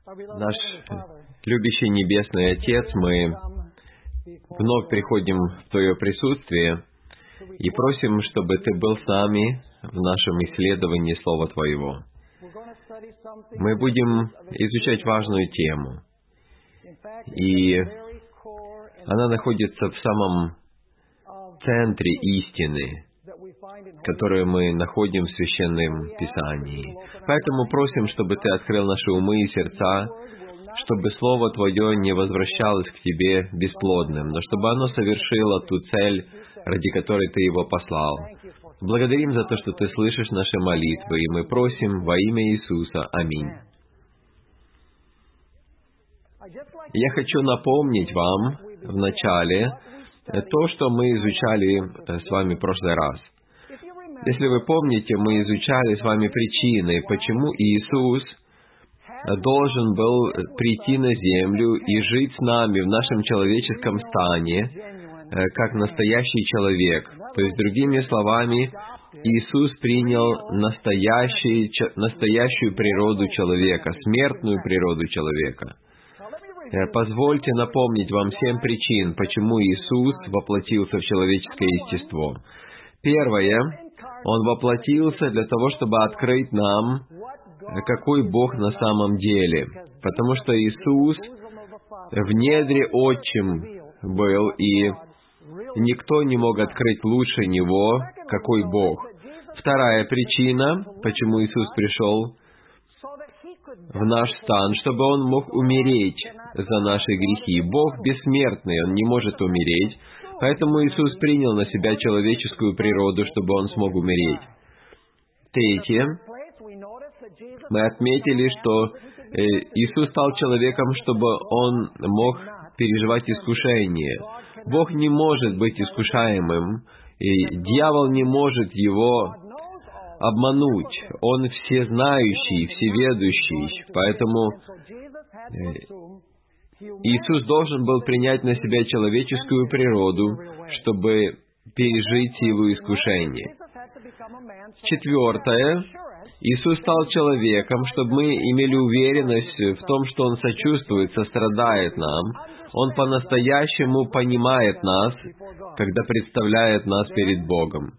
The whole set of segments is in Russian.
Наш любящий Небесный Отец, мы вновь приходим в Твое присутствие и просим, чтобы Ты был с нами в нашем исследовании Слова Твоего. Мы будем изучать важную тему, и она находится в самом центре истины, которую мы находим в Священном Писании. Поэтому просим, чтобы Ты открыл наши умы и сердца, чтобы Слово Твое не возвращалось к Тебе бесплодным, но чтобы оно совершило ту цель, ради которой Ты его послал. Благодарим за то, что Ты слышишь наши молитвы, и мы просим во имя Иисуса. Аминь. Я хочу напомнить вам вначале то, что мы изучали с вами в прошлый раз. Если вы помните, мы изучали с вами причины, почему Иисус должен был прийти на землю и жить с нами в нашем человеческом стане, как настоящий человек. То есть, другими словами, Иисус принял настоящую природу человека, смертную природу человека. Позвольте напомнить вам 7 причин, почему Иисус воплотился в человеческое естество. Первое, Он воплотился для того, чтобы открыть нам, какой Бог на самом деле. Потому что Иисус в недре Отчим был, и никто не мог открыть лучше Него, какой Бог. Вторая причина, почему Иисус пришел в наш стан, чтобы Он мог умереть за наши грехи. Бог бессмертный, Он не может умереть, поэтому Иисус принял на себя человеческую природу, чтобы Он смог умереть. Третье, мы отметили, что Иисус стал человеком, чтобы Он мог переживать искушение. Бог не может быть искушаемым, и дьявол не может Его обмануть. Он всезнающий, всеведущий, поэтому Иисус должен был принять на себя человеческую природу, чтобы пережить его искушение. Четвертое, Иисус стал человеком, чтобы мы имели уверенность в том, что Он сочувствует, сострадает нам. Он по-настоящему понимает нас, когда представляет нас перед Богом.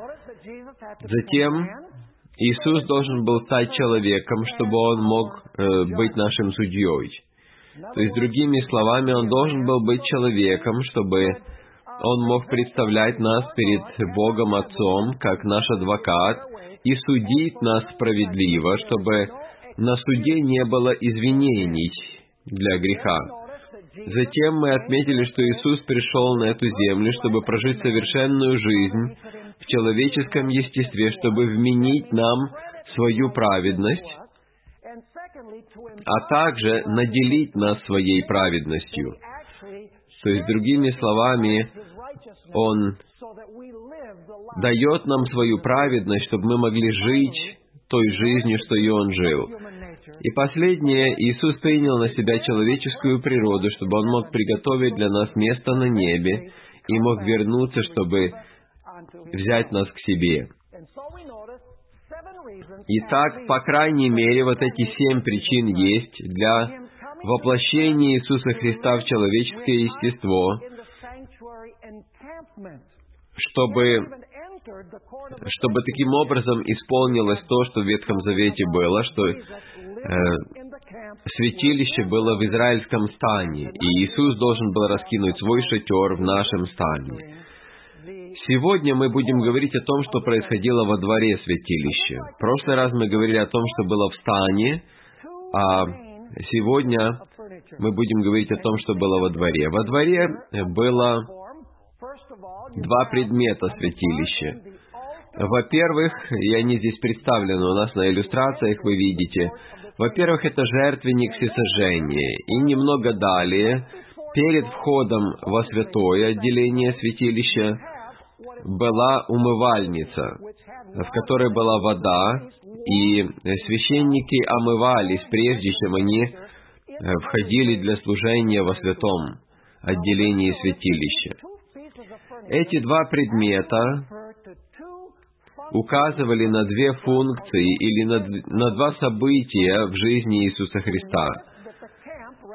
Затем Иисус должен был стать человеком, чтобы Он мог быть нашим судьей. То есть, другими словами, Он должен был быть человеком, чтобы Он мог представлять нас перед Богом Отцом, как наш адвокат, и судить нас справедливо, чтобы на суде не было извинений для греха. Затем мы отметили, что Иисус пришел на эту землю, чтобы прожить совершенную жизнь в человеческом естестве, чтобы вменить нам свою праведность, а также наделить нас своей праведностью. То есть, другими словами, Он дает нам свою праведность, чтобы мы могли жить той жизнью, что и Он жил. И последнее, Иисус принял на себя человеческую природу, чтобы Он мог приготовить для нас место на небе и мог вернуться, чтобы взять нас к себе. Итак, по крайней мере, вот эти 7 причин есть для воплощения Иисуса Христа в человеческое естество, чтобы таким образом исполнилось то, что в Ветхом Завете было, что святилище было в израильском стане, и Иисус должен был раскинуть свой шатер в нашем стане. Сегодня мы будем говорить о том, что происходило во дворе святилища. В прошлый раз мы говорили о том, что было в стане, а сегодня мы будем говорить о том, что было во дворе. Во дворе было 2 предмета святилища. Во-первых, и они здесь представлены у нас на иллюстрациях, вы видите. Во-первых, это жертвенник всесожжения. И немного далее, перед входом во святое отделение святилища, была умывальница, в которой была вода, и священники омывались, прежде чем они входили для служения во святом отделении святилища. Эти 2 предмета указывали на 2 функции или на 2 события в жизни Иисуса Христа.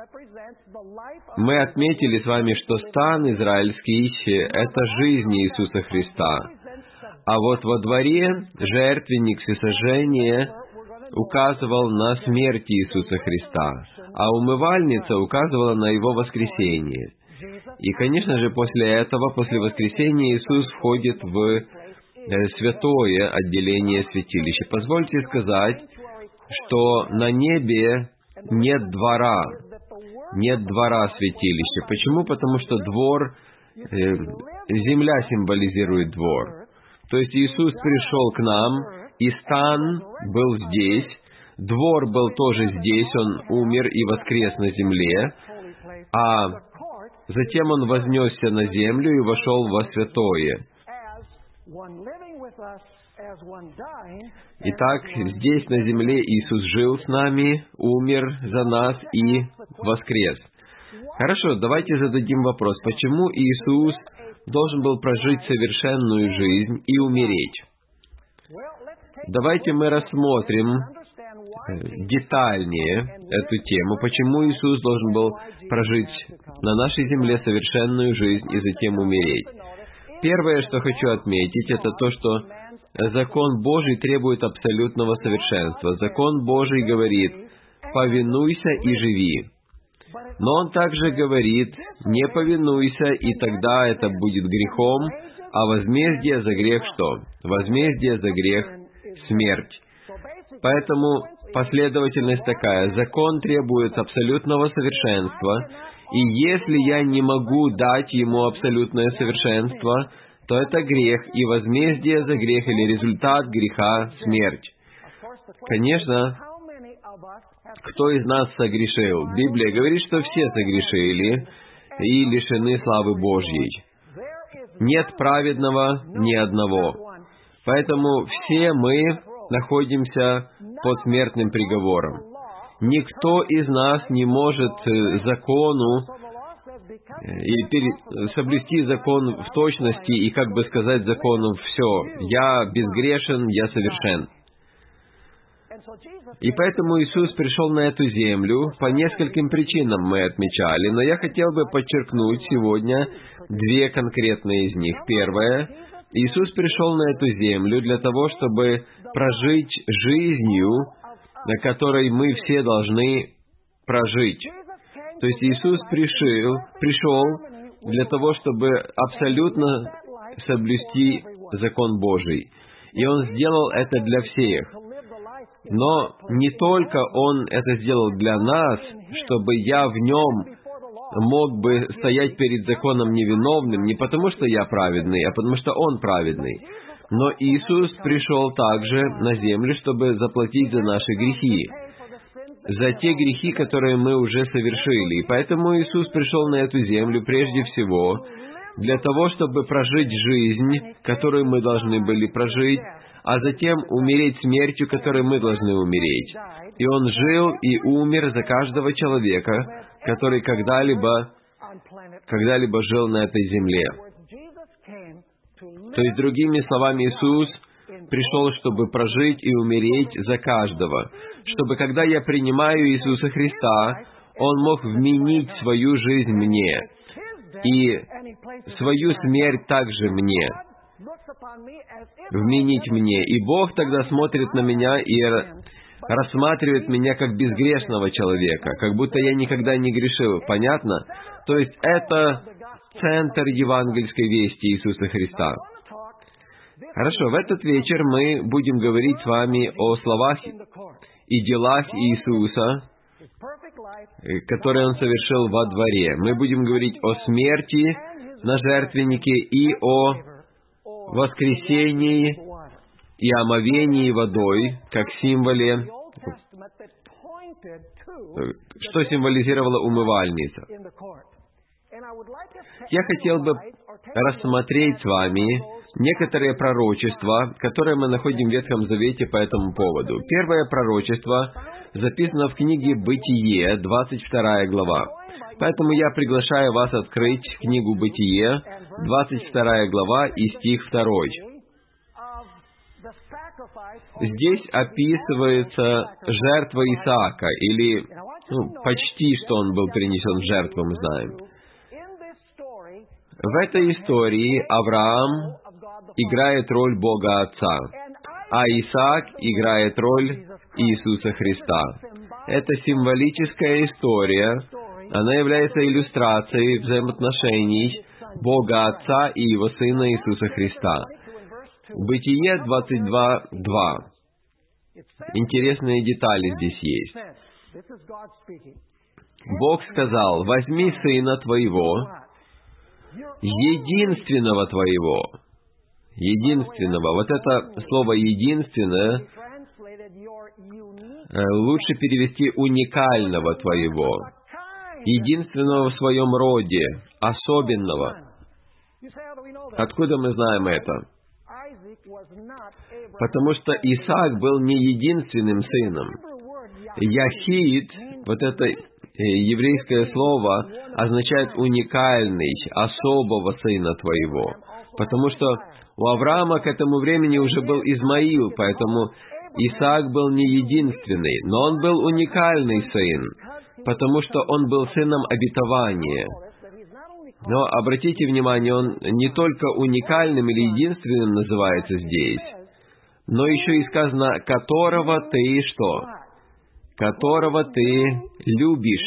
Мы отметили с вами, что стан израильский — это жизнь Иисуса Христа. А вот во дворе жертвенник всесожжения указывал на смерть Иисуса Христа, а умывальница указывала на Его воскресение. И, конечно же, после этого, после воскресения, Иисус входит в святое отделение святилища. Позвольте сказать, что на небе нет двора святилища. Почему? Потому что двор, земля символизирует двор. То есть Иисус пришел к нам, и стан был здесь, двор был тоже здесь, Он умер и воскрес на земле, а затем Он вознесся на землю и вошел во святое. Итак, здесь на земле Иисус жил с нами, умер за нас и воскрес. Хорошо, давайте зададим вопрос, почему Иисус должен был прожить совершенную жизнь и умереть? Давайте мы рассмотрим детальнее эту тему, почему Иисус должен был прожить на нашей земле совершенную жизнь и затем умереть. Первое, что хочу отметить, это то, что закон Божий требует абсолютного совершенства. Закон Божий говорит: «Повинуйся и живи». Но Он также говорит: «Не повинуйся, и тогда это будет грехом, а возмездие за грех что? Возмездие за грех — смерть». Поэтому последовательность такая: закон требует абсолютного совершенства, и если я не могу дать ему абсолютное совершенство, то это грех, и возмездие за грех или результат греха — смерть. Конечно, кто из нас согрешил? Библия говорит, что все согрешили и лишены славы Божьей. Нет праведного ни одного. Поэтому все мы находимся под смертным приговором. Никто из нас не может закону и соблюсти закон в точности и как бы сказать закону: «Все, я безгрешен, я совершен». И поэтому Иисус пришел на эту землю по нескольким причинам, мы отмечали, но я хотел бы подчеркнуть сегодня две конкретные из них. Первое: Иисус пришел на эту землю для того, чтобы прожить жизнью, на которой мы все должны прожить. То есть Иисус пришел для того, чтобы абсолютно соблюсти закон Божий. И Он сделал это для всех. Но не только Он это сделал для нас, чтобы я в Нем мог бы стоять перед законом невиновным, не потому что я праведный, а потому что Он праведный. Но Иисус пришел также на землю, чтобы заплатить за наши грехи, за те грехи, которые мы уже совершили. И поэтому Иисус пришел на эту землю прежде всего для того, чтобы прожить жизнь, которую мы должны были прожить, а затем умереть смертью, которой мы должны умереть. И Он жил и умер за каждого человека, который когда-либо жил на этой земле. То есть, другими словами, Иисус пришел, чтобы прожить и умереть за каждого, чтобы, когда я принимаю Иисуса Христа, Он мог вменить свою жизнь мне, и свою смерть также мне, вменить мне. И Бог тогда смотрит на меня и рассматривает меня как безгрешного человека, как будто я никогда не грешил. Понятно? То есть это центр евангельской вести Иисуса Христа. Хорошо, в этот вечер мы будем говорить с вами о словах и делах Иисуса, которые Он совершил во дворе. Мы будем говорить о смерти на жертвеннике и о воскресении и омовении водой, как символе, что символизировала умывальница. Я хотел бы рассмотреть с вами некоторые пророчества, которые мы находим в Ветхом Завете по этому поводу. Первое пророчество записано в книге «Бытие», 22 глава. Поэтому я приглашаю вас открыть книгу «Бытие», 22 глава и стих 2. Здесь описывается жертва Исаака, или Почти что он был принесен в жертву, мы знаем. В этой истории Авраам играет роль Бога Отца, а Исаак играет роль Иисуса Христа. Это символическая история, она является иллюстрацией взаимоотношений Бога Отца и Его Сына Иисуса Христа. Бытие 22:2. Интересные детали здесь есть. Бог сказал: «Возьми сына твоего, единственного твоего». Единственного. Вот это слово «единственное» лучше перевести «уникального твоего». Единственного в своем роде, особенного. Откуда мы знаем это? Потому что Исаак был не единственным сыном. Яхид, вот это еврейское слово, означает «уникальный, особого сына твоего». Потому что у Авраама к этому времени уже был Измаил, поэтому Исаак был не единственный, но он был уникальный сын, потому что он был сыном обетования. Но обратите внимание, он не только уникальным или единственным называется здесь, но еще и сказано «которого ты» что? «Которого ты любишь».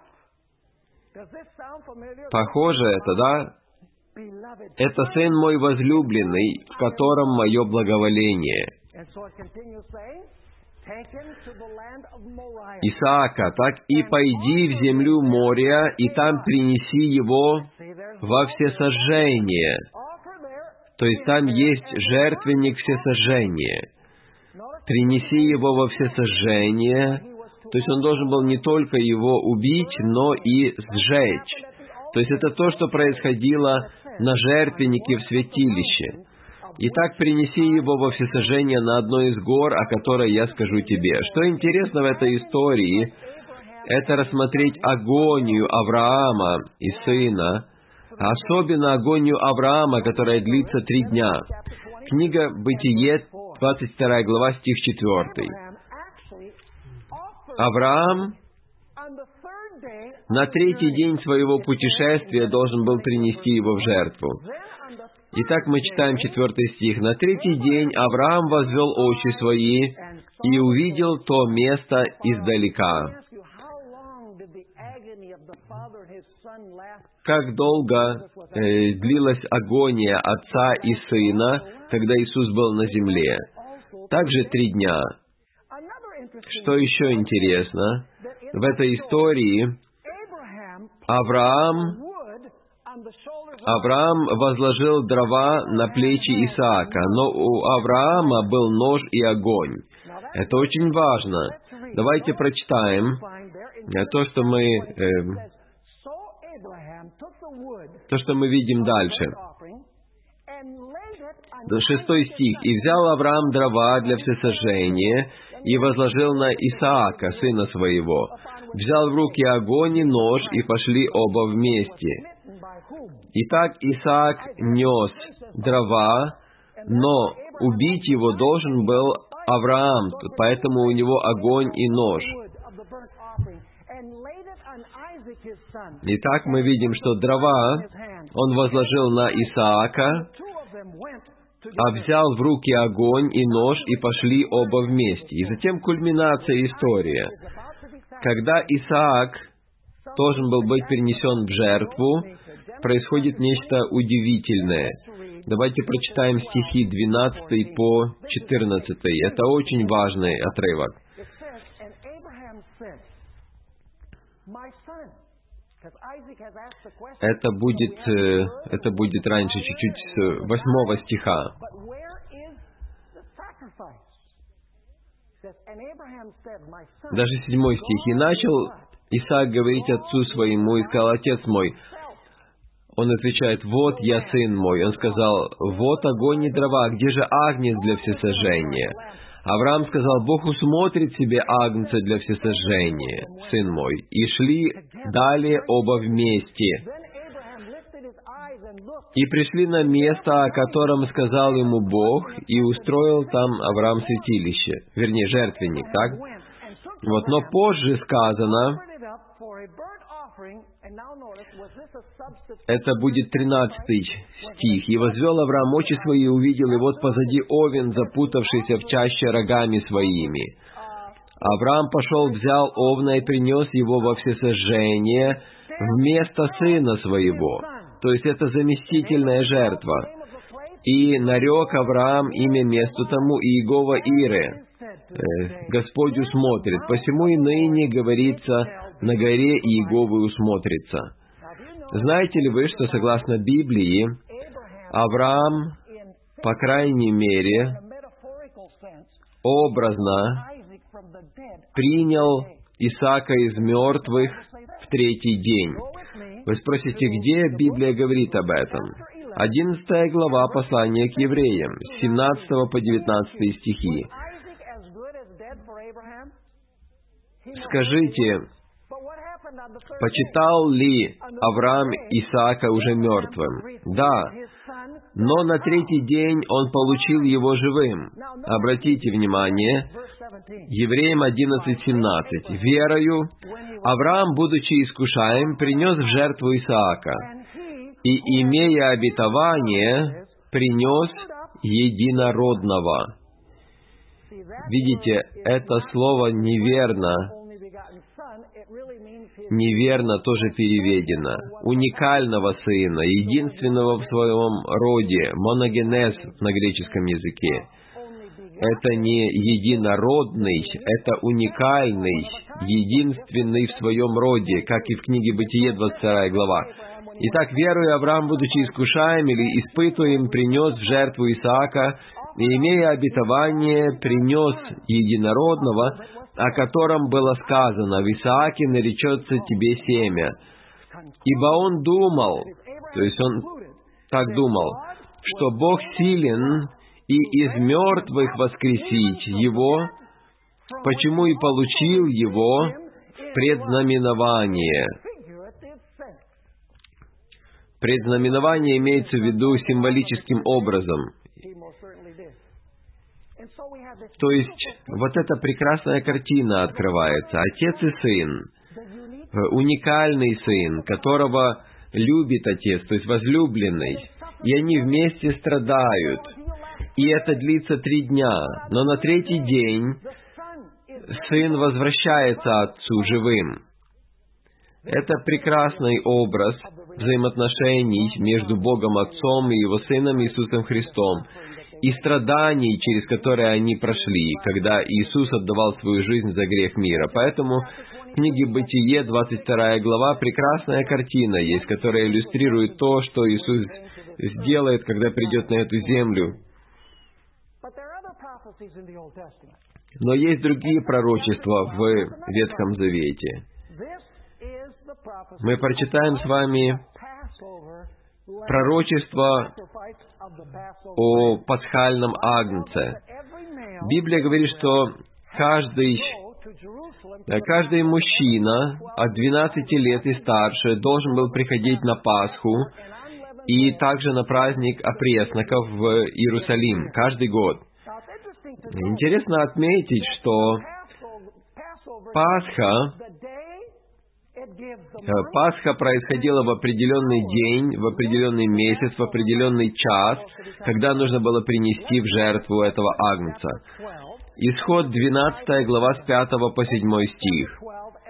Похоже это, да? «Это сын мой возлюбленный, в котором мое благоволение». Исаака, так и пойди в землю Мория, и там принеси его во всесожжение. То есть там есть жертвенник всесожжения. Принеси его во всесожжение. То есть он должен был не только его убить, но и сжечь. То есть это то, что происходило на жертвеннике в святилище. Итак, принеси его во всесожжение на одной из гор, о которой я скажу тебе. Что интересно в этой истории, это рассмотреть агонию Авраама и сына, особенно агонию Авраама, которая длится 3 дня. Книга Бытие, 22 глава, стих 4. Авраам на 3-й день своего путешествия должен был принести его в жертву. Итак, мы читаем 4 стих. «На 3-й день Авраам возвел очи свои и увидел то место издалека». Как долго длилась агония отца и сына, когда Иисус был на земле? Также 3 дня. Что еще интересно? В этой истории Авраам возложил дрова на плечи Исаака, но у Авраама был нож и огонь. Это очень важно. Давайте прочитаем то, что мы видим дальше. 6 стих. «И взял Авраам дрова для всесожжения, и возложил на Исаака, сына своего. Взял в руки огонь и нож, и пошли оба вместе. Итак, Исаак нес дрова, но убить его должен был Авраам, поэтому у него огонь и нож». Итак, мы видим, что дрова он возложил на Исаака, а взял в руки огонь и нож, и пошли оба вместе. И затем кульминация истории. Когда Исаак должен был быть перенесен в жертву, происходит нечто удивительное. Давайте прочитаем стихи 12 по 14. Это очень важный отрывок. Это будет раньше чуть-чуть с 8 стиха. Даже 7 стих. «И начал Исаак говорить отцу своему, и сказал: Отец мой». Он отвечает: «Вот я, сын мой». Он сказал: «Вот огонь и дрова, где же агнец для всесожжения?» Авраам сказал: «Бог усмотрит себе агнца для всесожжения, сын мой». И шли далее оба вместе. И пришли на место, о котором сказал ему Бог, и устроил там Авраам святилище, вернее, жертвенник, так? Вот, но позже сказано, это будет 13 стих. «И возвел Авраам очи свои, и увидел, и вот позади овен, запутавшийся в чаще рогами своими. Авраам пошел, взял овна и принес его во всесожжение вместо сына своего». То есть это заместительная жертва. «И нарек Авраам имя месту тому Иегова Ире». Господь усмотрит. Посему и ныне говорится, на горе Иеговы усмотрится. Знаете ли вы, что согласно Библии, Авраам, по крайней мере, образно принял Исаака из мертвых в третий день? Вы спросите, где Библия говорит об этом? 11 глава послания к евреям, с 17 по 19 стихи. Скажите, почитал ли Авраам Исаака уже мертвым? Да. Но на третий день он получил его живым. Обратите внимание, Евреям 11:17. «Верою Авраам, будучи искушаем, принес в жертву Исаака, и, имея обетование, принес единородного». Видите, это слово неверно тоже переведено. Уникального сына, единственного в своем роде, моногенез на греческом языке. Это не единородный, это уникальный, единственный в своем роде, как и в книге Бытие, 22 глава. Итак, веруя, Авраам, будучи искушаем или испытуем, принес в жертву Исаака, и, имея обетование, принес единородного, о котором было сказано: «В Исааке наречется тебе семя». Ибо он думал, то есть он так думал, что Бог силен и из мертвых воскресить его, почему и получил его в предзнаменование. Предзнаменование имеется в виду символическим образом. То есть, вот эта прекрасная картина открывается. Отец и сын, уникальный сын, которого любит отец, то есть возлюбленный, и они вместе страдают. И это длится 3 дня. Но на 3-й день сын возвращается отцу живым. Это прекрасный образ взаимоотношений между Богом Отцом и Его Сыном Иисусом Христом, и страданий, через которые они прошли, когда Иисус отдавал свою жизнь за грех мира. Поэтому в книге Бытие, 22 глава, прекрасная картина есть, которая иллюстрирует то, что Иисус сделает, когда придет на эту землю. Но есть другие пророчества в Ветхом Завете. Мы прочитаем с вами пророчество о пасхальном агнце. Библия говорит, что каждый мужчина от 12 лет и старше должен был приходить на Пасху и также на праздник опресноков в Иерусалим каждый год. Интересно отметить, что Пасха происходила в определенный день, в определенный месяц, в определенный час, когда нужно было принести в жертву этого агнца. Исход 12 глава с 5 по 7 стих.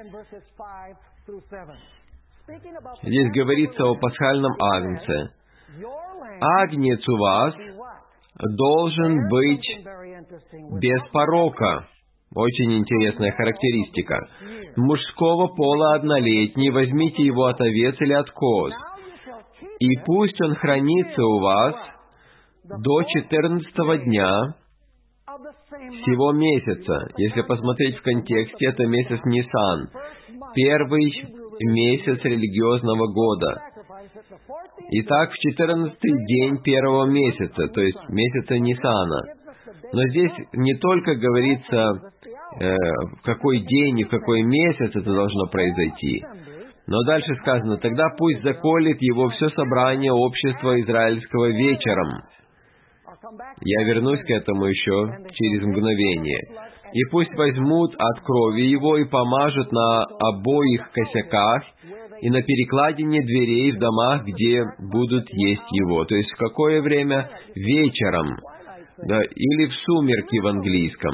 Здесь говорится о пасхальном агнце. «Агнец у вас должен быть без порока». Очень интересная характеристика. «Мужского пола однолетний, возьмите его от овец или от коз, и пусть он хранится у вас до 14 дня сего месяца». Если посмотреть в контексте, это месяц Нисан, первый месяц религиозного года. Итак, в 14-й день первого месяца, то есть месяца Нисана. Но здесь не только говорится, в какой день и в какой месяц это должно произойти, но дальше сказано: «Тогда пусть заколет его все собрание общества израильского вечером». Я вернусь к этому еще через мгновение. и пусть возьмут от крови его и помажут на обоих косяках и на перекладине дверей в домах, где будут есть его». То есть в какое время? Вечером, да, или в сумерки в английском.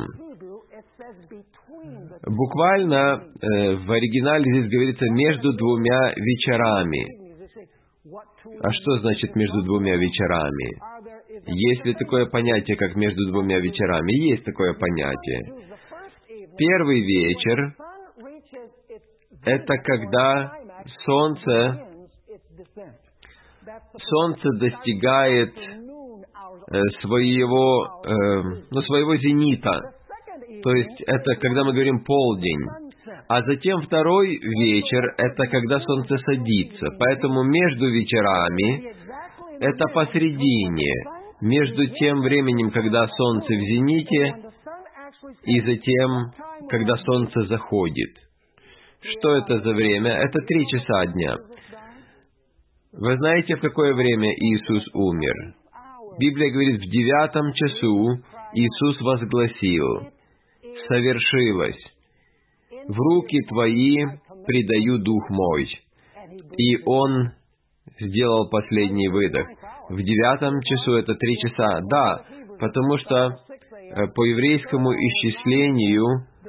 Буквально в оригинале здесь говорится «между двумя вечерами». А что значит «между двумя вечерами»? Есть ли такое понятие, как «между двумя вечерами»? Есть такое понятие. Первый вечер — это когда солнце достигает своего зенита. То есть это когда мы говорим полдень. А затем второй вечер — это когда солнце садится. Поэтому между вечерами — это посредине, между тем временем, когда солнце в зените, и затем, когда солнце заходит. Что это за время? Это 3 часа дня. Вы знаете, в какое время Иисус умер? Библия говорит, в 9 часу Иисус возгласил: «Совершилось. В руки Твои предаю Дух Мой». И Он сделал последний выдох. В 9 часу это 3 часа. Да, потому что по еврейскому исчислению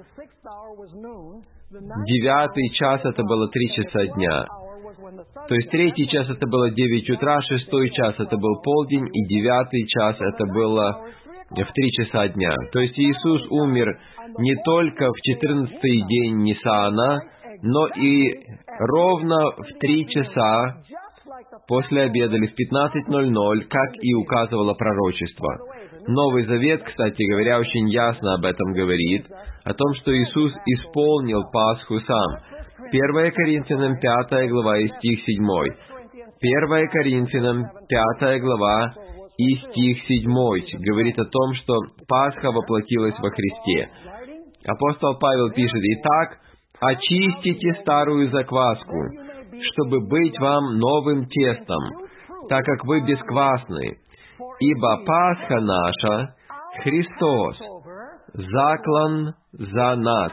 9 час это было 3 часа дня. То есть 3 час это было 9 утра, 6 час это был полдень, и 9 час это было в 3 часа дня. То есть Иисус умер не только в 14-й день Ниссана, но и ровно в 3 часа после обеда или в 15:00, как и указывало пророчество. Новый Завет, кстати говоря, очень ясно об этом говорит, о том, что Иисус исполнил Пасху сам. 1 Коринфянам 5 глава и стих 7. 1 Коринфянам 5 глава и стих 7 говорит о том, что Пасха воплотилась во Христе. Апостол Павел пишет: «Итак, очистите старую закваску, чтобы быть вам новым тестом, так как вы бесквасны. Ибо Пасха наша — Христос, заклан за нас».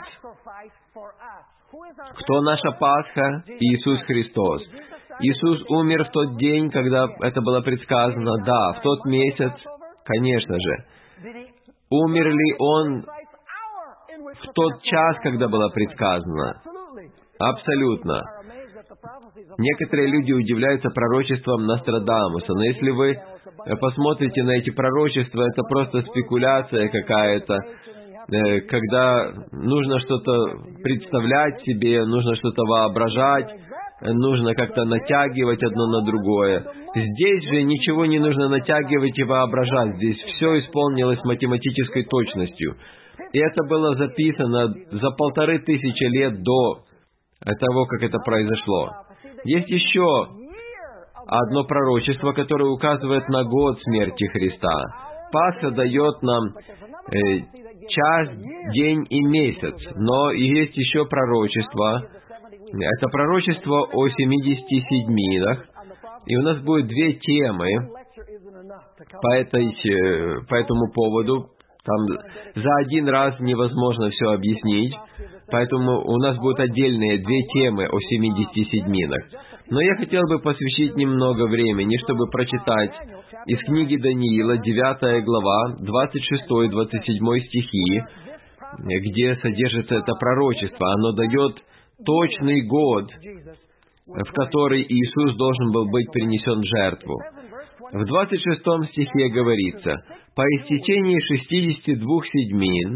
Кто наша Пасха? Иисус Христос. Иисус умер в тот день, когда это было предсказано. Да, в тот месяц, конечно же. Умер ли Он в тот час, когда было предсказано? Абсолютно. Некоторые люди удивляются пророчествам Нострадамуса, но если вы посмотрите на эти пророчества, это просто спекуляция какая-то, когда нужно что-то представлять себе, нужно что-то воображать, нужно как-то натягивать одно на другое. Здесь же ничего не нужно натягивать и воображать, здесь все исполнилось математической точностью. И это было записано за 1500 лет до того, как это произошло. Есть еще одно пророчество, которое указывает на год смерти Христа. Пасха дает нам час, день и месяц, но есть еще пророчество. Это пророчество о 70 седьминах, и у нас будет 2 темы по этому поводу. Там за один раз невозможно все объяснить, поэтому у нас будут отдельные 2 темы о 70 седьминах. Но я хотел бы посвятить немного времени, чтобы прочитать из книги Даниила, 9 глава, 26-27 стихи, где содержится это пророчество. Оно дает точный год, в который Иисус должен был быть принесен в жертву. В 26 стихе говорится: «По истечении 62 седьмин»,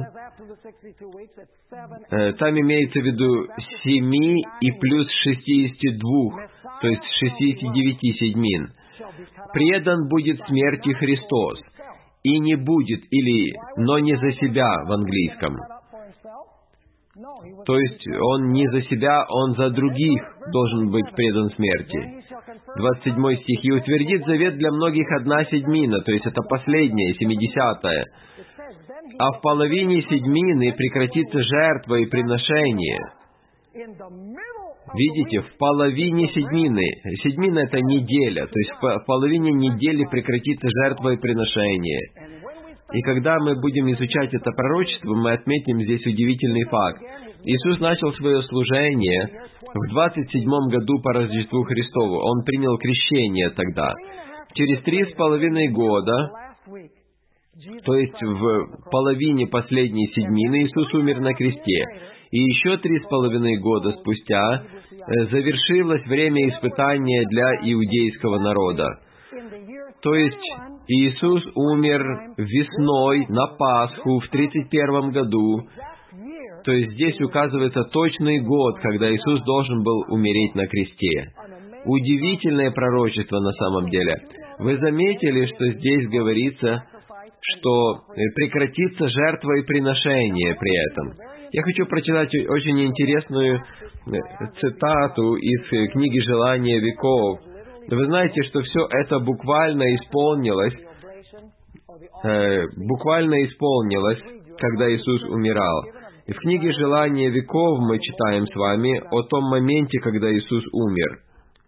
там имеется в виду 7 и плюс 62, то есть 69 седьмин, «предан будет смерти Христос, и не будет», но не за себя в английском. То есть Он не за себя, Он за других должен быть предан смерти. 27 стих. «И утвердит завет для многих 1 седьмина», то есть это последняя, 70-я. «А в половине седьмины прекратится жертва и приношение». Видите, в половине седьмины. Седьмина — это неделя, то есть в половине недели прекратится жертва и приношение. И когда мы будем изучать это пророчество, мы отметим здесь удивительный факт. Иисус начал свое служение в 27-м году по Рождеству Христову. Он принял крещение тогда. Через 3,5 года, то есть в половине последней седьмины, Иисус умер на кресте. И еще 3,5 года спустя завершилось время испытания для иудейского народа. То есть Иисус умер весной на Пасху в 31 году. То есть здесь указывается точный год, когда Иисус должен был умереть на кресте. Удивительное пророчество на самом деле. Вы заметили, что здесь говорится, что прекратится жертва и приношение при этом. Я хочу прочитать очень интересную цитату из книги «Желания веков». Вы знаете, что все это буквально исполнилось, когда Иисус умирал. И в книге «Желания веков» мы читаем с вами о том моменте, когда Иисус умер.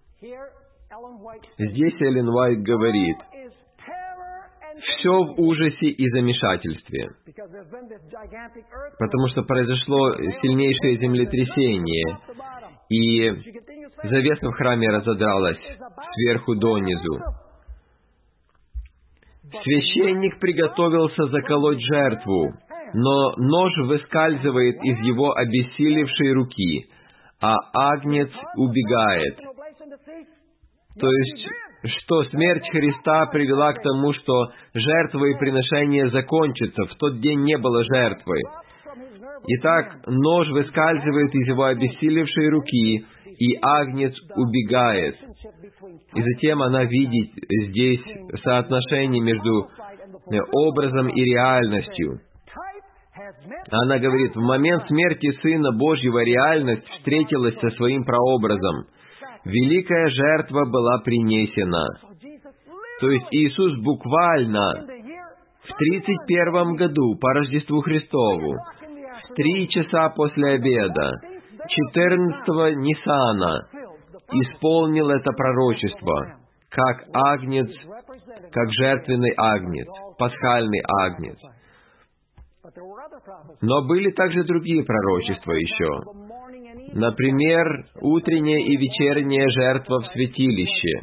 Здесь Эллен Уайт говорит: «Все в ужасе и замешательстве, потому что произошло сильнейшее землетрясение, и завеса в храме разодралась сверху донизу. Священник приготовился заколоть жертву, но нож выскальзывает из его обессилевшей руки, а агнец убегает». То есть, что смерть Христа привела к тому, что жертва и приношение закончатся. В тот день не было жертвы. Итак, нож выскальзывает из его обессилевшей руки, и агнец убегает. И затем она видит здесь соотношение между образом и реальностью. Она говорит, в момент смерти Сына Божьего реальность встретилась со своим прообразом. Великая жертва была принесена. То есть Иисус буквально в 31 году по Рождеству Христову, в 3 часа после обеда, 14 Ниссана, исполнил это пророчество, как агнец, как жертвенный агнец, пасхальный агнец. Но были также другие пророчества еще. Например, утренняя и вечерняя жертва в святилище.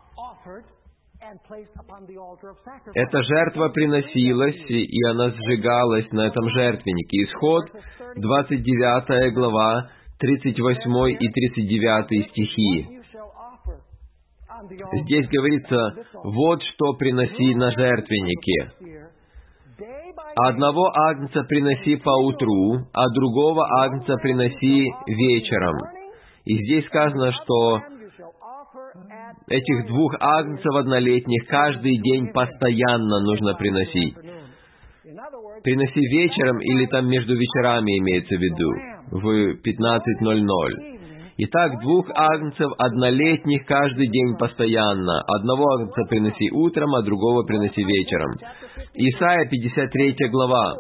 Эта жертва приносилась, и она сжигалась на этом жертвеннике. Исход, 29 глава, 38 и 39 стихи. Здесь говорится, вот что приноси на жертвеннике. Одного агнца приноси поутру, а другого агнца приноси вечером. И здесь сказано, что этих 2 агнцев однолетних каждый день постоянно нужно приносить. Приноси вечером или там между вечерами имеется в виду, в 15:00. Итак, 2 агнцев однолетних каждый день постоянно. Одного агнца приноси утром, а другого приноси вечером. Исайя 53 глава.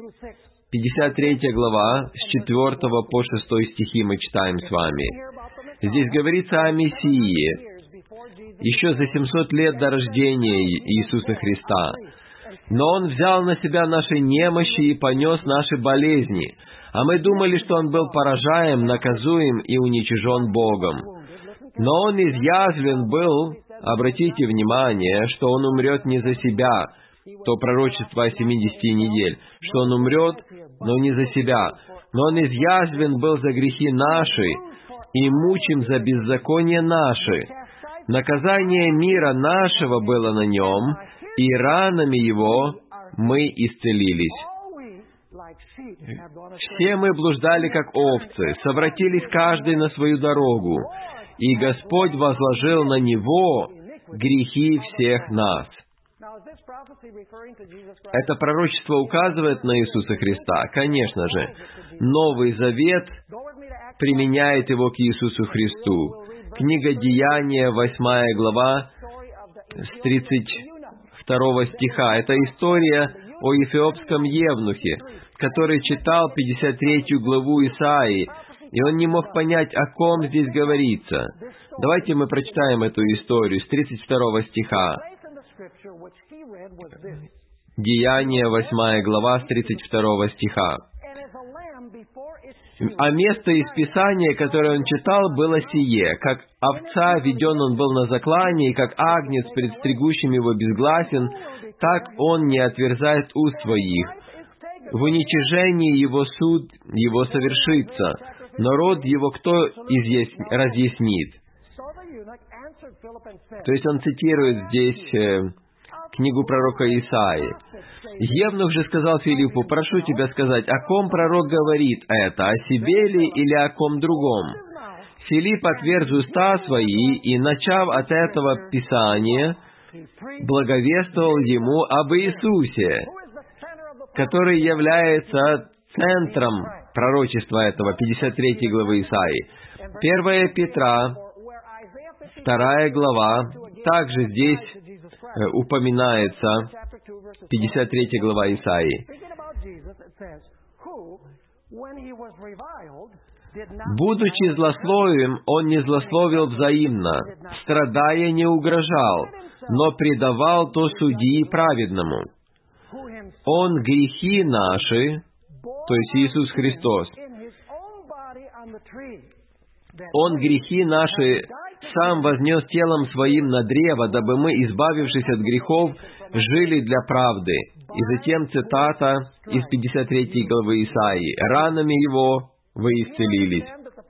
53 глава, с 4 по 6 стихи мы читаем с вами. Здесь говорится о Мессии, еще за 700 лет до рождения Иисуса Христа. Но Он взял на себя наши немощи и понес наши болезни. А мы думали, что Он был поражаем, наказуем и уничижен Богом. Но Он изъязвлен был, обратите внимание, что Он умрет не за себя, то пророчество о 70 недель, что Он умрет, но не за себя. Но Он изъязвен был за грехи наши, и мучим за беззаконие наши. Наказание мира нашего было на Нем, и ранами Его мы исцелились. Все мы блуждали, как овцы, совратились каждый на свою дорогу, и Господь возложил на Него грехи всех нас. Это пророчество указывает на Иисуса Христа? Конечно же. Новый Завет применяет его к Иисусу Христу. Книга Деяния, 8 глава, с 32 стиха. Это история о эфиопском евнухе, который читал 53 главу Исаии, и он не мог понять, о ком здесь говорится. Давайте мы прочитаем эту историю с 32 стиха. Деяния, 8 глава, с 32 стиха. А место из Писания, которое он читал, было сие: «Как овца веден он был на заклание, и как агнец пред стригущим его безгласен, так он не отверзает уст своих. В уничижении его суд его совершится, но род его кто разъяснит?» То есть он цитирует здесь книгу пророка Исаии. «Евнух же сказал Филиппу: прошу тебя сказать, о ком пророк говорит это, о себе ли или о ком другом? Филипп отверз уста свои, и, начав от этого Писания, благовествовал ему об Иисусе, который является центром пророчества этого, 53 главы Исаии. 1 Петра, 2 глава, также здесь упоминается 53 глава Исаии. «Будучи злословием, он не злословил взаимно, страдая не угрожал, но предавал то судьи праведному. Он грехи наши, то есть Иисус Христос, Он грехи наши сам вознес телом своим на древо, дабы мы, избавившись от грехов, жили для правды». И затем цитата из 53 главы Исаии: «Ранами его вы исцелились».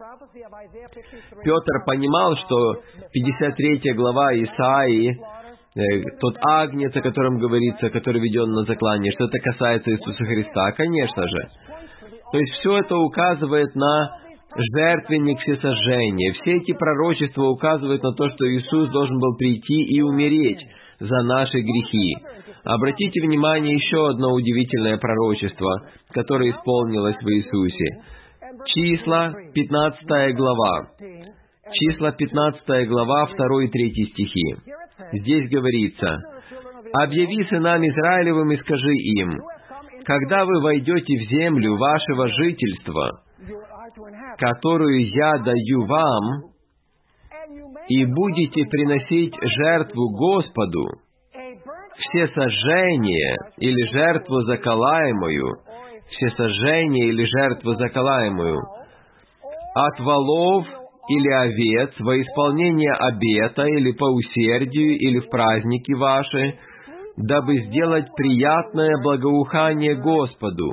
Петр понимал, что 53 глава Исаии, тот агнец, о котором говорится, который веден на заклание, что это касается Иисуса Христа, конечно же. То есть все это указывает на жертвенник всесожжения. Все эти пророчества указывают на то, что Иисус должен был прийти и умереть за наши грехи. Обратите внимание, еще одно удивительное пророчество, которое исполнилось в Иисусе. Числа, 15 глава. Числа, 15 глава, 2 и 3 стихи. Здесь говорится: «Объяви сынам Израилевым и скажи им: когда вы войдете в землю вашего жительства, которую я даю вам, и будете приносить жертву Господу, всесожжение или жертву заколаемую, всесожжение или жертву заколаемую, от волов или овец во исполнение обета или по усердию или в праздники ваши, дабы сделать приятное благоухание Господу».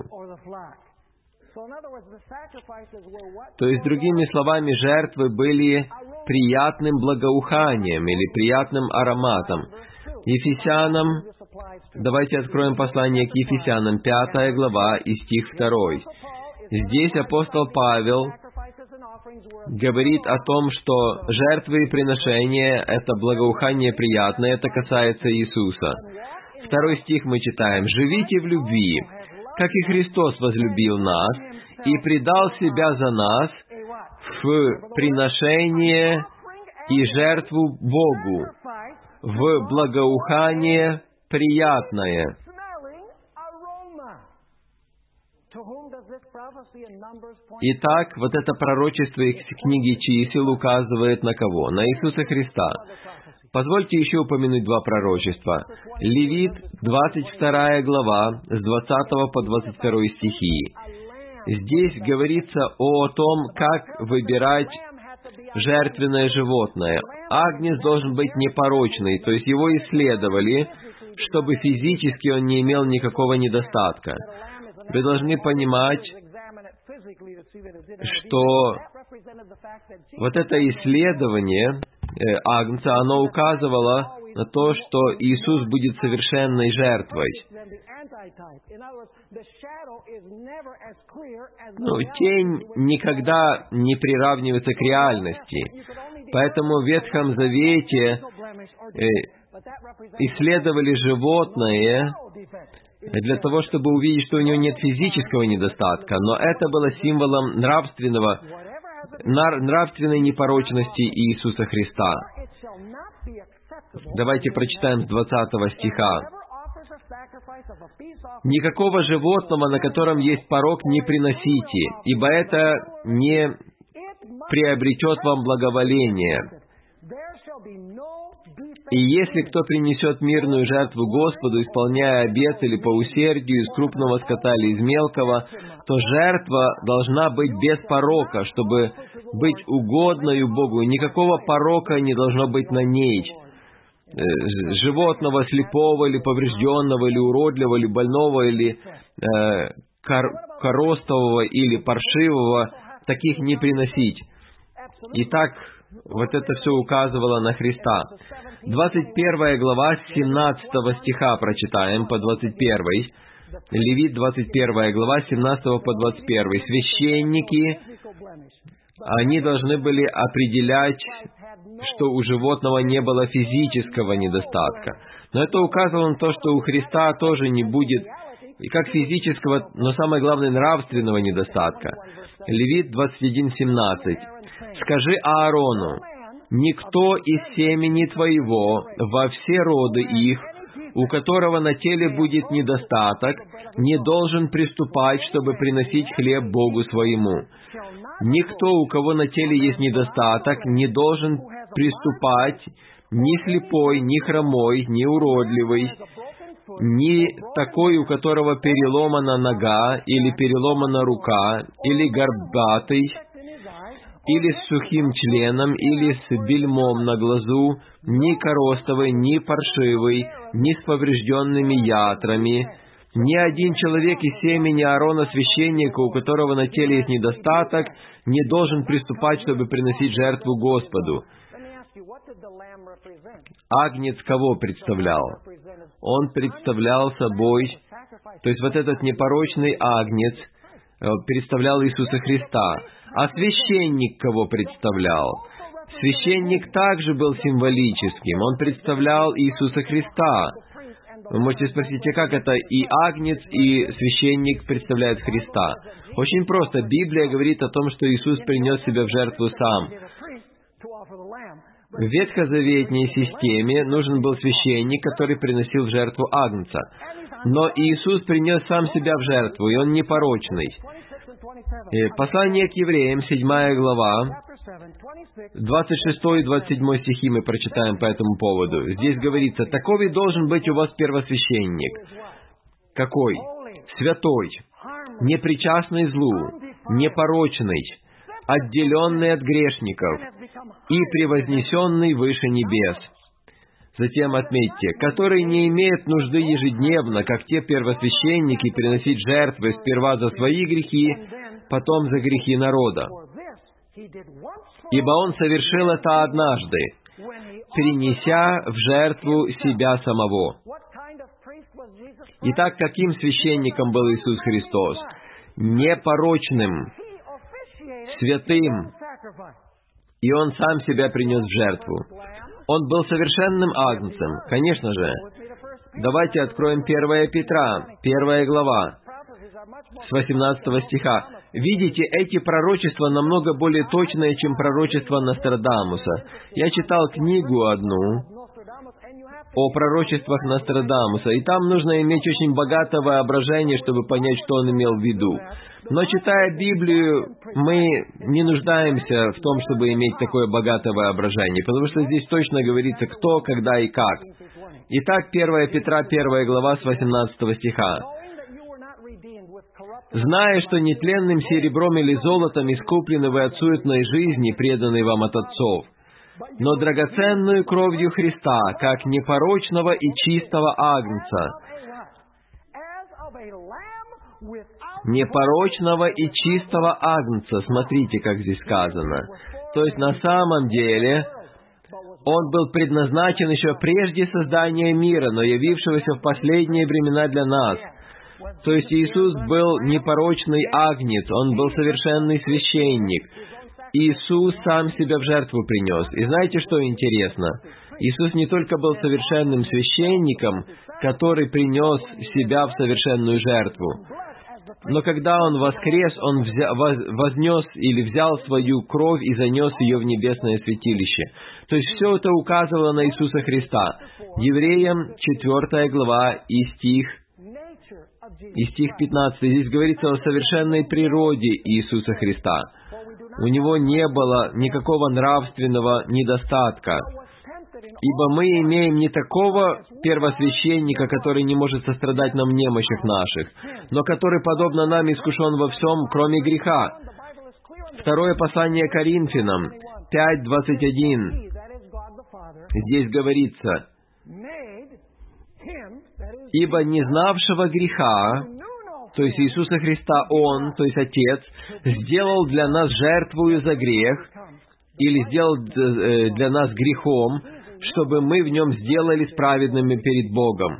То есть, другими словами, жертвы были приятным благоуханием или приятным ароматом. Ефесянам, давайте откроем послание к Ефесянам, 5 глава и стих 2. Здесь апостол Павел говорит о том, что жертвы и приношения — это благоухание приятное, это касается Иисуса. 2 стих мы читаем: «Живите в любви, как и Христос возлюбил нас и предал себя за нас в приношение и жертву Богу, в благоухание приятное». Итак, вот это пророчество из книги Чисел указывает на кого? На Иисуса Христа. Позвольте еще упомянуть два пророчества. Левит, 22 глава, с 20 по 22 стихи. Здесь говорится о том, как выбирать жертвенное животное. Агнец должен быть непорочный, то есть его исследовали, чтобы физически он не имел никакого недостатка. Вы должны понимать, что вот это исследование агнца, оно указывало на то, что Иисус будет совершенной жертвой. Но тень никогда не приравнивается к реальности. Поэтому в Ветхом Завете исследовали животное для того, чтобы увидеть, что у него нет физического недостатка, но это было символом нравственной непорочности Иисуса Христа. Давайте прочитаем с 20 стиха. «Никакого животного, на котором есть порок, не приносите, ибо это не приобретет вам благоволение. И если кто принесет мирную жертву Господу, исполняя обет или по усердию из крупного скота или из мелкого, то жертва должна быть без порока, чтобы быть угодною Богу. Никакого порока не должно быть на ней. Животного, слепого или поврежденного, или уродливого, или больного, или коростового, или паршивого, таких не приносить. Итак, вот это все указывало на Христа. 21 глава, с 17 стиха прочитаем по 21. Левит, 21 глава, с 17 по 21. Священники, они должны были определять, что у животного не было физического недостатка. Но это указывало на то, что у Христа тоже не будет и как физического, но самое главное, нравственного недостатка. Левит 21:17. «Скажи Аарону: никто из семени твоего во все роды их, у которого на теле будет недостаток, не должен приступать, чтобы приносить хлеб Богу своему. Никто, у кого на теле есть недостаток, не должен приступать, ни слепой, ни хромой, ни уродливый, ни такой, у которого переломана нога, или переломана рука, или горбатый, или с сухим членом, или с бельмом на глазу, ни коростовый, ни паршивый, ни с поврежденными ятрами, ни один человек из семени Аарона, священника, у которого на теле есть недостаток, не должен приступать, чтобы приносить жертву Господу». Агнец кого представлял? Он представлял собой, то есть вот этот непорочный агнец представлял Иисуса Христа. А священник кого представлял? Священник также был символическим, он представлял Иисуса Христа. Вы можете спросить, а как это и агнец, и священник представляют Христа? Очень просто. Библия говорит о том, что Иисус принес себя в жертву сам. В ветхозаветней системе нужен был священник, который приносил в жертву агнца. Но Иисус принес сам себя в жертву, и Он непорочный. Послание к евреям, 7 глава, 26 и 27 стихи мы прочитаем по этому поводу. Здесь говорится: «Таков и должен быть у вас первосвященник». Какой? Святой, непричастный злу, непорочный, отделенный от грешников и превознесенный выше небес. Затем отметьте: который не имеет нужды ежедневно, как те первосвященники, приносить жертвы сперва за свои грехи, потом за грехи народа. Ибо Он совершил это однажды, принеся в жертву себя самого». Итак, каким священником был Иисус Христос? Непорочным, святым. И Он сам себя принес в жертву. Он был совершенным агнцем, конечно же. Давайте откроем 1 Петра, 1 глава, с 18 стиха. Видите, эти пророчества намного более точные, чем пророчество Нострадамуса. Я читал книгу одну о пророчествах Нострадамуса, и там нужно иметь очень богатое воображение, чтобы понять, что он имел в виду. Но, читая Библию, мы не нуждаемся в том, чтобы иметь такое богатое воображение, потому что здесь точно говорится, кто, когда и как. Итак, 1 Петра, 1 глава, с 18 стиха. «Зная, что нетленным серебром или золотом искуплены вы от суетной жизни, преданной вам от отцов, но драгоценную кровью Христа, как непорочного и чистого агнца». Непорочного и чистого агнца. Смотрите, как здесь сказано. То есть, на самом деле, Он был предназначен еще прежде создания мира, но явившегося в последние времена для нас. То есть, Иисус был непорочный агнец, Он был совершенный священник. Иисус сам себя в жертву принес. И знаете, что интересно? Иисус не только был совершенным священником, который принес себя в совершенную жертву, но когда Он воскрес, Он вознес или взял свою кровь и занес ее в небесное святилище. То есть все это указывало на Иисуса Христа. Евреям 4 глава и стих 15. Здесь говорится о совершенной природе Иисуса Христа. У него не было никакого нравственного недостатка. Ибо мы имеем не такого первосвященника, который не может сострадать нам в немощах наших, но который, подобно нам, искушен во всем, кроме греха. Второе послание Коринфянам, 5:21. Здесь говорится: «Ибо не знавшего греха, то есть Иисуса Христа, Он, то есть Отец, сделал для нас жертвую за грех, или сделал для нас грехом, чтобы мы в Нем сделались праведными перед Богом».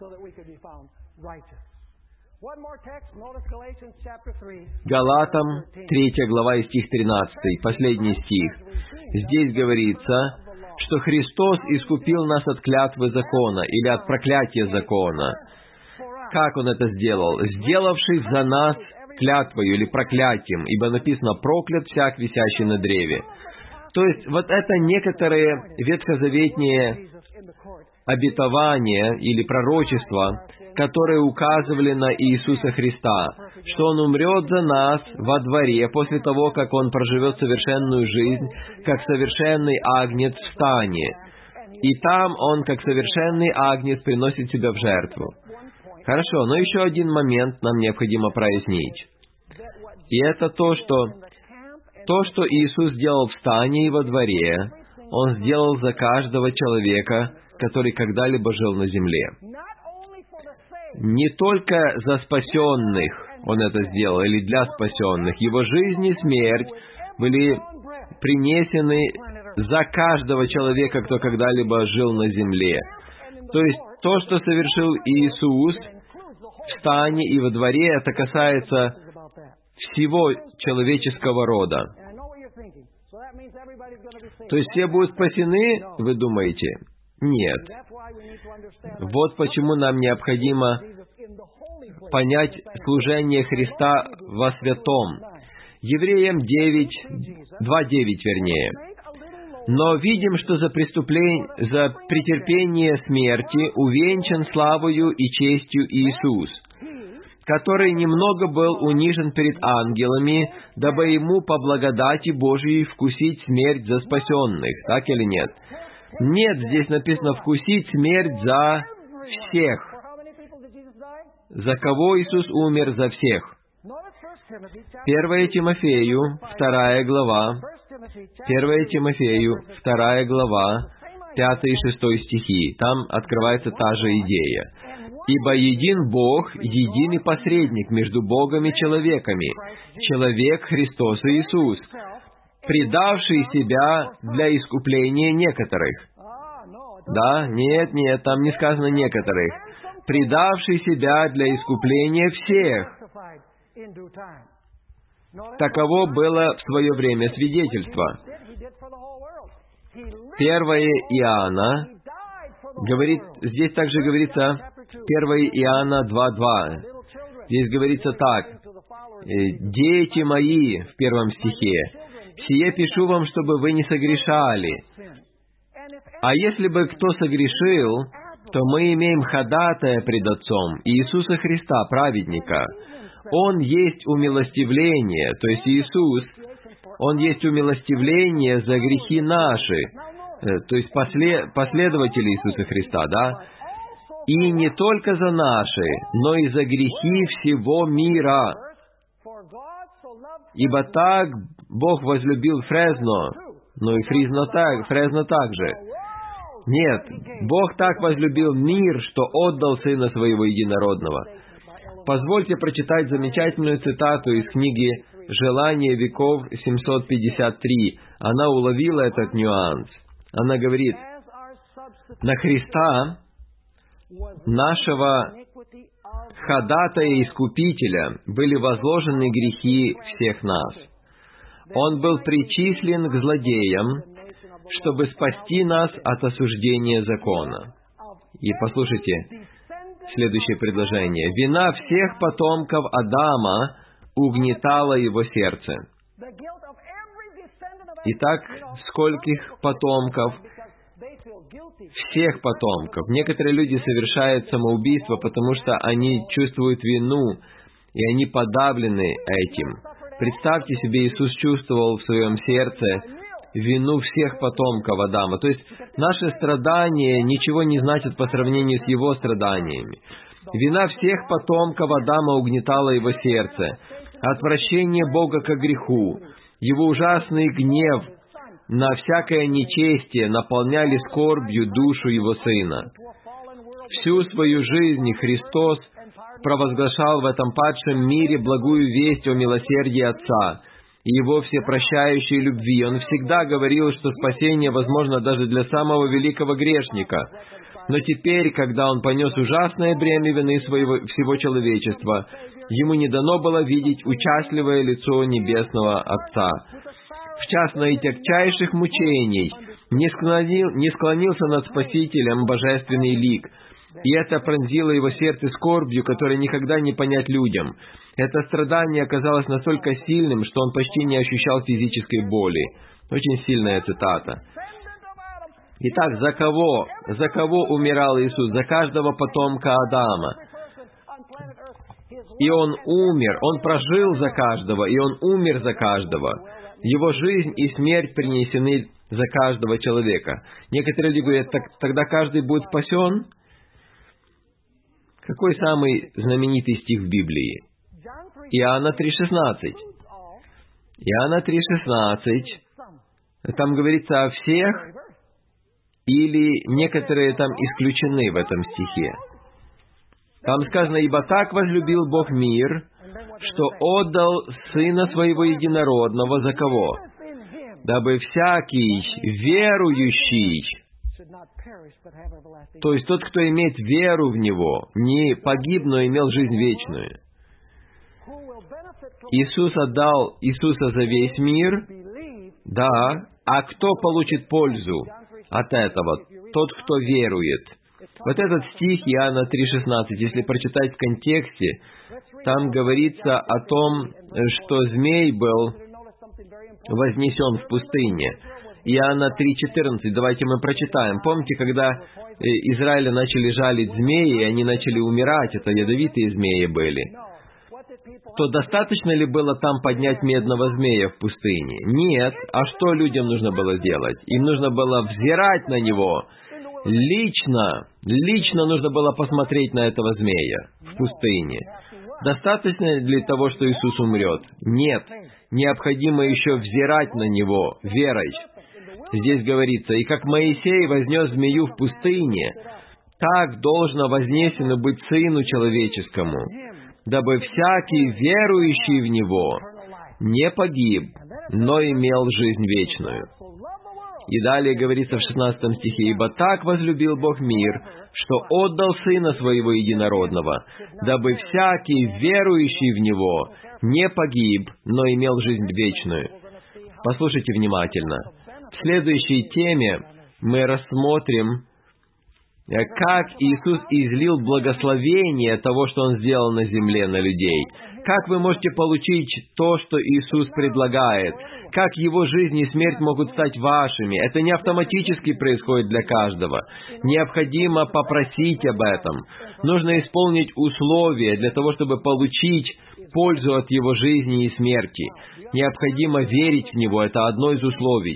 Галатам, 3 глава и стих 13, последний стих. Здесь говорится, что Христос искупил нас от клятвы закона или от проклятия закона. Как Он это сделал? «Сделавшись за нас клятвою или проклятием, ибо написано: проклят всяк, висящий на древе». То есть, вот это некоторые ветхозаветные обетования или пророчества, которые указывали на Иисуса Христа, что Он умрет за нас во дворе после того, как Он проживет совершенную жизнь, как совершенный агнец в стане. И там Он, как совершенный агнец, приносит себя в жертву. Хорошо, но еще один момент нам необходимо прояснить. И это то, что Иисус сделал в стане и во дворе, Он сделал за каждого человека, который когда-либо жил на земле. Не только за спасенных Он это сделал, или для спасенных. Его жизнь и смерть были принесены за каждого человека, кто когда-либо жил на земле. То есть, то, что совершил Иисус в стане и во дворе, это касается всего человеческого рода. То есть, все будут спасены, вы думаете? Нет. Вот почему нам необходимо понять служение Христа во святом. Евреям 2:9 вернее. «Но видим, что за претерпение смерти увенчан славою и честью Иисус, который немного был унижен перед ангелами, дабы Ему по благодати Божией вкусить смерть за спасенных». Так или нет? Нет, здесь написано «вкусить смерть за всех». За кого Иисус умер? За всех. 1 Тимофею, 2 глава, 1 Тимофею, 2 глава, 5 и 6 стихи. Там открывается та же идея. «Ибо един Бог, единый посредник между Богом и человеками, человек Христос Иисус, предавший себя для искупления некоторых». Да, нет, там не сказано «некоторых». «Предавший себя для искупления всех». Таково было в свое время свидетельство. 1 Иоанна говорит, здесь также говорится 1 Иоанна 2:2. Здесь говорится так: «Дети мои», в 1 стихе, «сие пишу вам, чтобы вы не согрешали. А если бы кто согрешил, то мы имеем ходатая пред Отцом, Иисуса Христа, праведника. Он есть умилостивление», то есть Иисус, Он есть умилостивление за грехи наши, то есть последователи Иисуса Христа, да? «И не только за наши, но и за грехи всего мира. Ибо так Бог возлюбил Фрезно», но и Фрезно также. Нет, Бог так возлюбил мир, что отдал Сына Своего Единородного. Позвольте прочитать замечательную цитату из книги «Желание веков» 753. Она уловила этот нюанс. Она говорит: «На Христа, нашего ходатая и искупителя, были возложены грехи всех нас. Он был причислен к злодеям, чтобы спасти нас от осуждения закона». И послушайте следующее предложение. «Вина всех потомков Адама угнетала его сердце». Итак, скольких потомков? Всех потомков. Некоторые люди совершают самоубийство, потому что они чувствуют вину, и они подавлены этим. Представьте себе, Иисус чувствовал в своем сердце вину всех потомков Адама. То есть наши страдания ничего не значат по сравнению с Его страданиями. Вина всех потомков Адама угнетала Его сердце. Отвращение Бога к греху, Его ужасный гнев на всякое нечестие наполняли скорбью душу Его Сына. Всю свою жизнь Христос провозглашал в этом падшем мире благую весть о милосердии Отца и Его всепрощающей любви. Он всегда говорил, что спасение возможно даже для самого великого грешника. Но теперь, когда Он понес ужасное бремя вины всего человечества, Ему не дано было видеть участливое лицо Небесного Отца. В час наитягчайших мучений не склонился над Спасителем божественный лик, и это пронзило Его сердце скорбью, которой никогда не понять людям. Это страдание оказалось настолько сильным, что Он почти не ощущал физической боли. Очень сильная цитата. Итак, за кого умирал Иисус? За каждого потомка Адама. И Он умер, Он прожил за каждого, и Он умер за каждого. Его жизнь и смерть принесены за каждого человека. Некоторые люди говорят, тогда каждый будет спасен? Какой самый знаменитый стих в Библии? Иоанна 3,16. Иоанна 3,16. Там говорится о всех, или некоторые там исключены в этом стихе. Там сказано, «Ибо так возлюбил Бог мир, что отдал Сына Своего Единородного». За кого? «Дабы всякий верующий», то есть тот, кто имеет веру в Него, не погиб, но имел жизнь вечную. Иисус отдал Иисуса за весь мир, да, а кто получит пользу от этого? Тот, кто верует. Вот этот стих Иоанна 3,16, если прочитать в контексте, там говорится о том, что змей был вознесен в пустыне. Иоанна 3,14, давайте мы прочитаем. Помните, когда Израиля начали жалить змеи, и они начали умирать, это ядовитые змеи были, то достаточно ли было там поднять медного змея в пустыне? Нет. А что людям нужно было делать? Им нужно было взирать на него. Лично нужно было посмотреть на этого змея в пустыне. Достаточно ли для того, что Иисус умрет? Нет. Необходимо еще взирать на него верой. Здесь говорится, «И как Моисей вознес змею в пустыне, так должно вознесено быть Сыну Человеческому, дабы всякий верующий в Него не погиб, но имел жизнь вечную». И далее говорится в 16 стихе, «Ибо так возлюбил Бог мир, что отдал Сына Своего Единородного, дабы всякий верующий в Него не погиб, но имел жизнь вечную». Послушайте внимательно. В следующей теме мы рассмотрим, как Иисус излил благословение того, что Он сделал на земле, на людей. Как вы можете получить то, что Иисус предлагает? Как Его жизнь и смерть могут стать вашими? Это не автоматически происходит для каждого. Необходимо попросить об этом. Нужно исполнить условия для того, чтобы получить пользу от Его жизни и смерти. Необходимо верить в Него. Это одно из условий.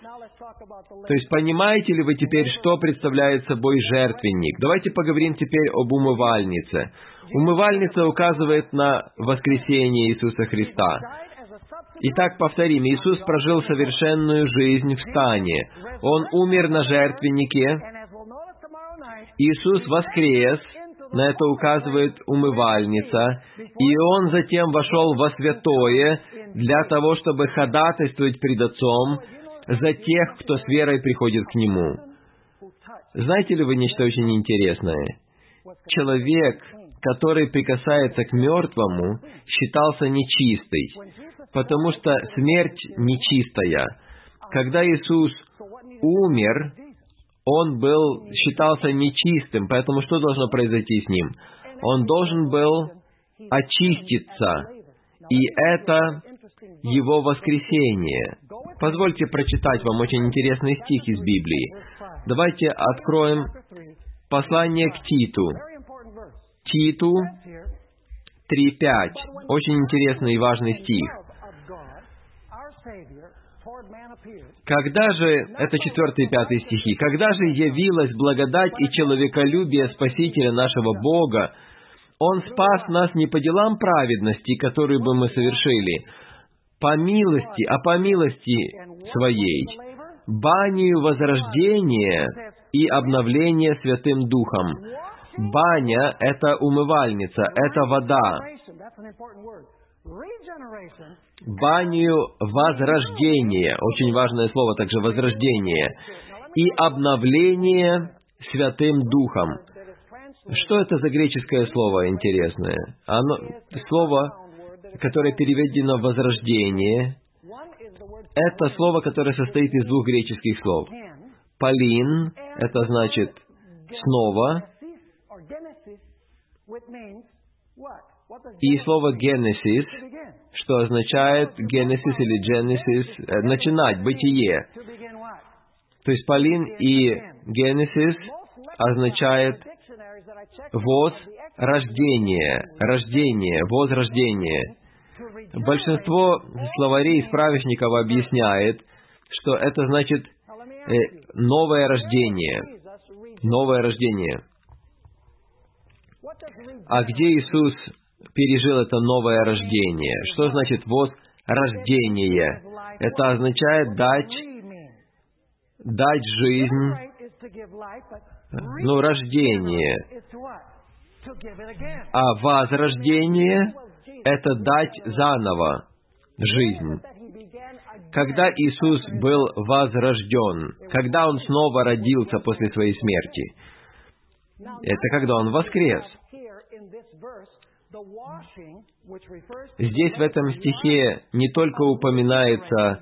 То есть, понимаете ли вы теперь, что представляет собой жертвенник? Давайте поговорим теперь об умывальнице. Умывальница указывает на воскресение Иисуса Христа. Итак, повторим, Иисус прожил совершенную жизнь в стане. Он умер на жертвеннике. Иисус воскрес, на это указывает умывальница. И Он затем вошел во святое для того, чтобы ходатайствовать пред Отцом за тех, кто с верой приходит к Нему. Знаете ли вы нечто очень интересное? Человек, который прикасается к мертвому, считался нечистый, потому что смерть нечистая. Когда Иисус умер, Он считался нечистым, поэтому что должно произойти с Ним? Он должен был очиститься, и это Его воскресение. Позвольте прочитать вам очень интересный стих из Библии. Давайте откроем послание к Титу. Титу 3:5. Очень интересный и важный стих. Когда же, это 4 и 5 стихи, «Когда же явилась благодать и человеколюбие Спасителя нашего Бога, Он спас нас не по делам праведности, которые бы мы совершили, по милости Своей, банию возрождения и обновления Святым Духом». Баня — это умывальница, это вода. Банию возрождения, очень важное слово также возрождение, и обновление Святым Духом. Что это за греческое слово интересное? Слово, которое переведено возрождение, это слово, которое состоит из 2 греческих слов. Полин — это значит снова, и слово «генесис», что означает «генесис» или «генесис» — начинать, бытие. То есть «полин» и «генесис» означает рождение, возрождение. Большинство словарей и справочников объясняет, что это значит новое рождение. Новое рождение. А где Иисус пережил это новое рождение? Что значит возрождение? Это означает дать жизнь, рождение. А возрождение — это дать заново жизнь. Когда Иисус был возрожден, когда Он снова родился после Своей смерти, это когда Он воскрес. Здесь в этом стихе не только упоминается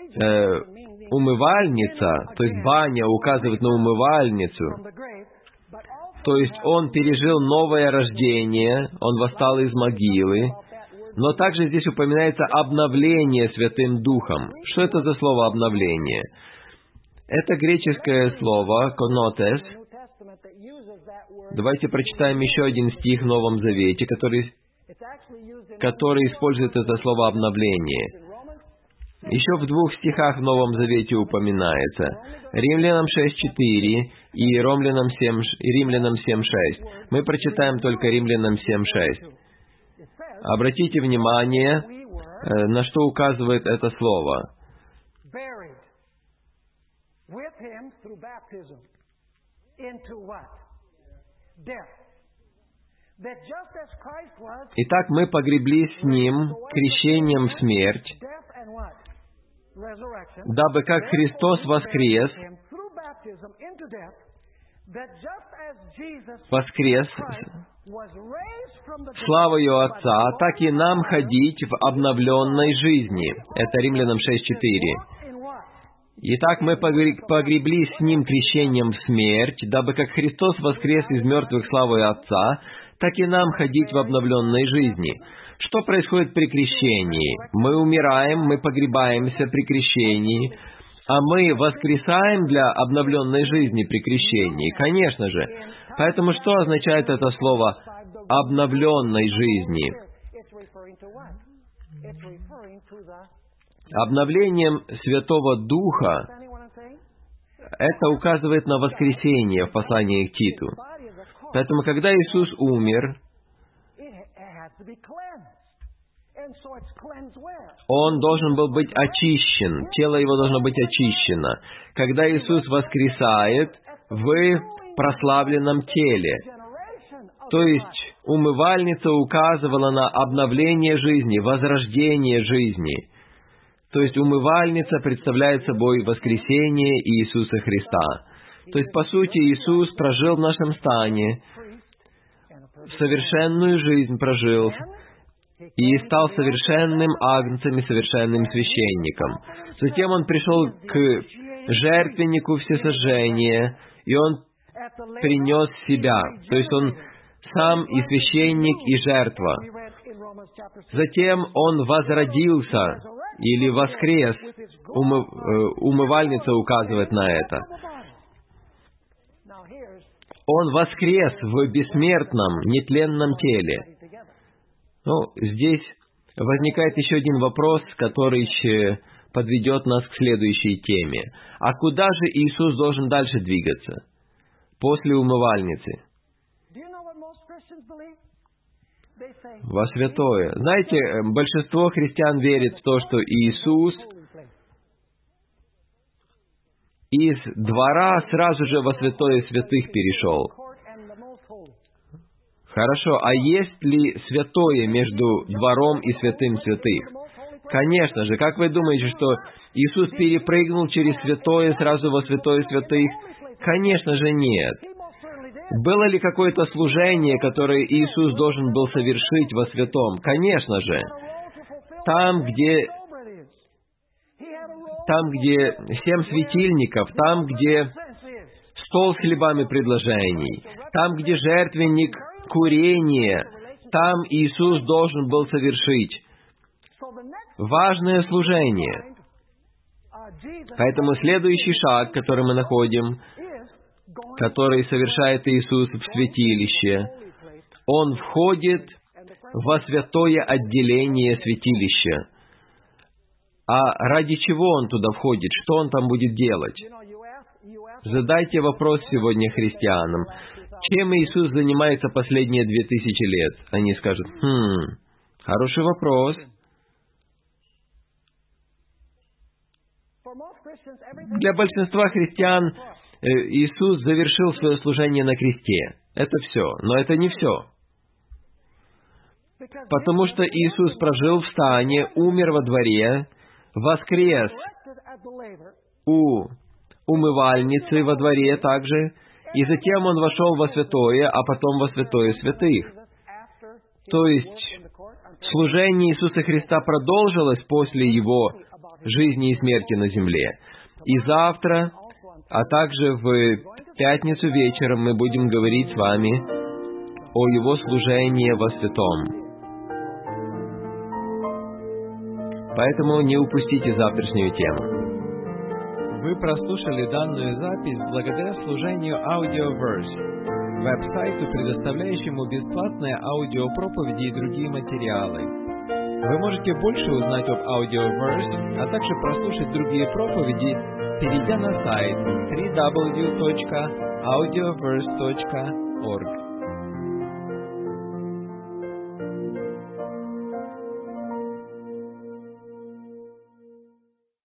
умывальница, то есть баня указывает на умывальницу, то есть Он пережил новое рождение, Он восстал из могилы, но также здесь упоминается обновление Святым Духом. Что это за слово «обновление»? Это греческое слово «конотес». Давайте прочитаем еще один стих в Новом Завете, который использует это слово «обновление». Еще в 2 стихах в Новом Завете упоминается. Римлянам 6:4 и Римлянам 7:6. Мы прочитаем только Римлянам 7:6. Обратите внимание, на что указывает это слово. Итак, мы погреблись с Ним крещением в смерть, дабы как Христос воскрес славою Отца, так и нам ходить в обновленной жизни. Это Римлянам 6:4. Итак, мы погреблись с Ним крещением в смерть, дабы как Христос воскрес из мертвых славою Отца, так и нам ходить в обновленной жизни. Что происходит при крещении? Мы умираем, мы погребаемся при крещении, а мы воскресаем для обновленной жизни при крещении. Конечно же. Поэтому что означает это слово «обновленной жизни»? Обновлением Святого Духа это указывает на воскресение в послании к Титу. Поэтому, когда Иисус умер, Он должен был быть очищен, тело Его должно быть очищено. Когда Иисус воскресает, в прославленном теле. То есть, умывальница указывала на обновление жизни, возрождение жизни. То есть, умывальница представляет собой воскресение Иисуса Христа. То есть, по сути, Иисус прожил в нашем стане, совершенную жизнь прожил, и стал совершенным агнцем и совершенным священником. Затем Он пришел к жертвеннику всесожжения, и Он принес себя. То есть, Он сам и священник, и жертва. Затем Он возродился, или воскрес. Умывальница указывает на это. Он воскрес в бессмертном, нетленном теле. Здесь возникает еще один вопрос, который подведет нас к следующей теме. А куда же Иисус должен дальше двигаться? После умывальницы. Во святое. Знаете, большинство христиан верит в то, что Иисус из двора сразу же во святое святых перешел. Хорошо, а есть ли святое между двором и святым святых? Конечно же. Как вы думаете, что Иисус перепрыгнул через святое сразу во святое святых? Конечно же нет. Было ли какое-то служение, которое Иисус должен был совершить во святом? Конечно же. Там, где 7 светильников, там, где стол с хлебами предложений, там, где жертвенник курения, там Иисус должен был совершить важное служение. Поэтому следующий шаг, который мы находим, который совершает Иисус в святилище, Он входит во святое отделение святилища. А ради чего Он туда входит? Что Он там будет делать? Задайте вопрос сегодня христианам. Чем Иисус занимается последние 2000 лет? Они скажут, хороший вопрос. Для большинства христиан Иисус завершил свое служение на кресте. Это все. Но это не все. Потому что Иисус прожил в стане, умер во дворе, воскрес у умывальницы во дворе также, и затем Он вошел во святое, а потом во святое святых. То есть, служение Иисуса Христа продолжилось после Его жизни и смерти на земле. И завтра, а также в пятницу вечером мы будем говорить с вами о Его служении во святом. Поэтому не упустите завтрашнюю тему. Вы прослушали данную запись благодаря служению Audioverse, веб-сайту, предоставляющему бесплатные аудиопроповеди и другие материалы. Вы можете больше узнать об Audioverse, а также прослушать другие проповеди, перейдя на сайт www.audioverse.org.